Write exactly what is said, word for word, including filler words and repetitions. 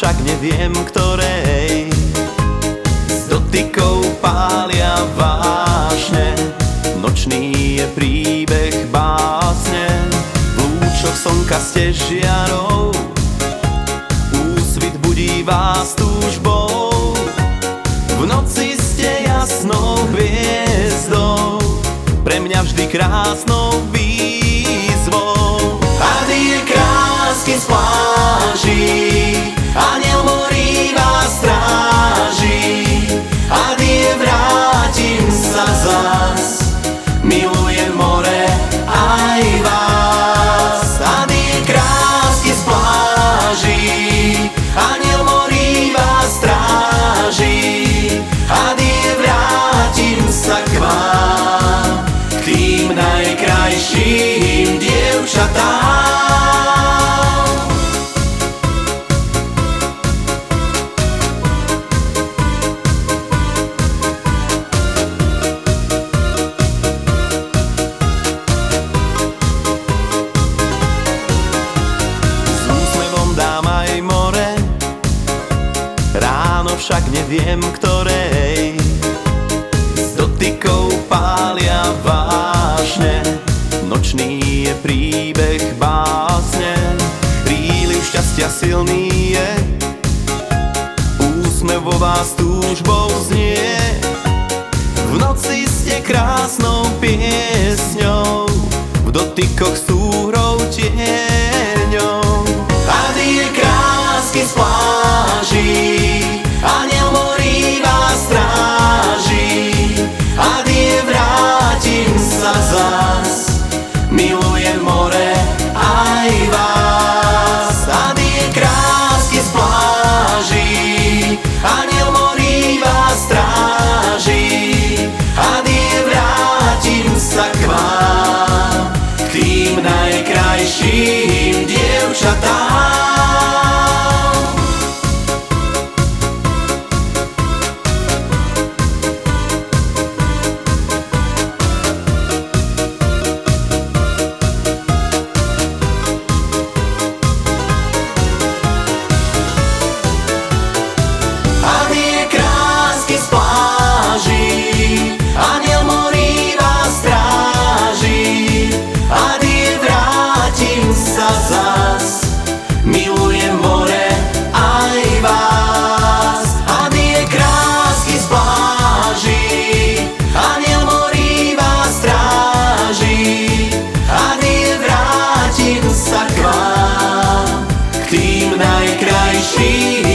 však neviem ktorej. S dotykou pália vášne, nočný je príbeh básne. V lúčoch slnka ste žiarou, úsvit budí vás túžbou. V noci ste jasnou hviezdou, pre mňa vždy krásnou výzvou. Adie krásky z pláží, anjel morí vás stráži. Adie, vrátim sa zas, milujem more aj vás. Adie krásky z pláží, anjel morí vás stráži. Adie, vrátim sa k vám, k tým najkrajším dievčatám. S úsmevom dám aj more, ráno však neviem ktorej. S dotykou pália vášne, nočný je príbeh básne. Príliv šťastia silný je, úsmev vo vás túžbou znie. V noci ste krásnou piesňou, v dotykoch súhrou tieňou. Adie krásky z pláží, anjel morí vás stráži. Adie, vrátim sa zas, milujem more aj vás. Adie krásky z pláží, anjel morí vás stráži. Adie, vrátim sa k vám, k tým najkrajším dievčatám. Adie krásky z pláží, anjel morí vás stráži. Adie, vrátim sa zas, milujem more aj vás. Adie krásky z pláží, anjel morí vás stráži. Adie, vrátim sa k vám, k tým najkrajším